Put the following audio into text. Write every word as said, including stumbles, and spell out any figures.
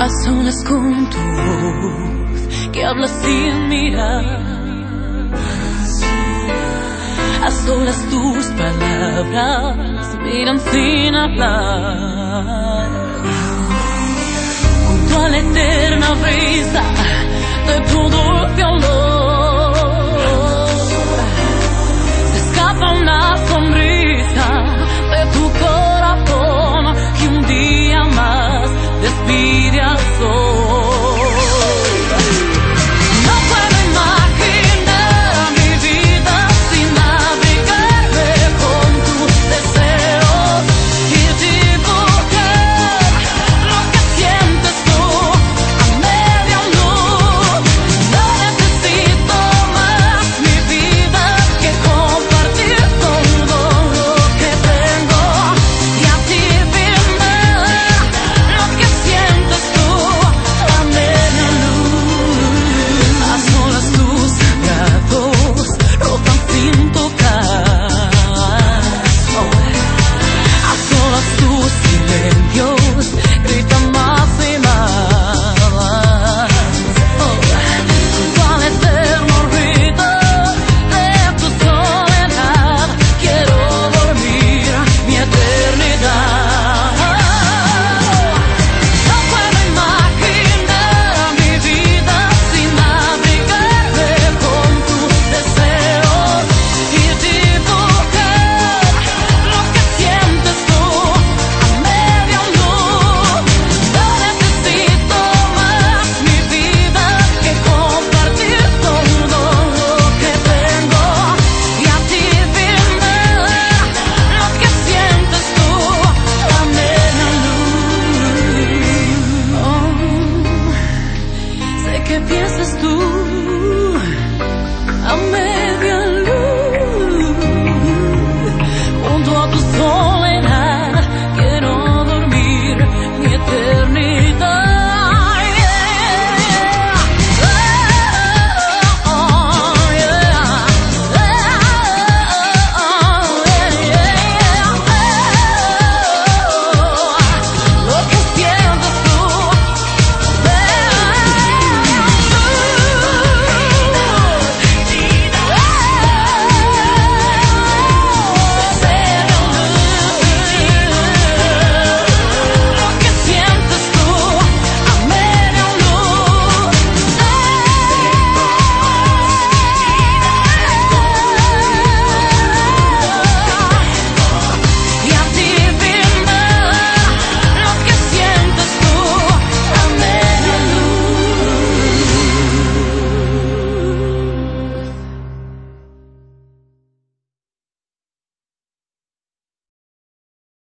A solas con tu voz que habla sin mirar, a solas tus palabras miran sin hablar, junto a la eterna brisa de tu dulce olor se escapa una sonrisa de tu corazón que un día más despide al sol. No puedo imaginar mi vida sin navegarme con tus deseos y dibujar lo que sientes tú a media luz. No necesito más mi vida que compartir todo lo que tengo y así brindar lo que sientes tú a media luz. A solas tus brazos rotan sin tocar, oh. A solas tus silencios gritan más y más, oh. Junto al eterno ruido de tu soledad quiero dormir mi eternidad. No puedo imaginar mi vida sin navegarme con tus deseos y dibujar lo que sientes tú a media luz. No necesito más mi vida que compartir todo lo que tengo y así brindar lo que sientes tú a media luz. Oh, sé que piensas tú a media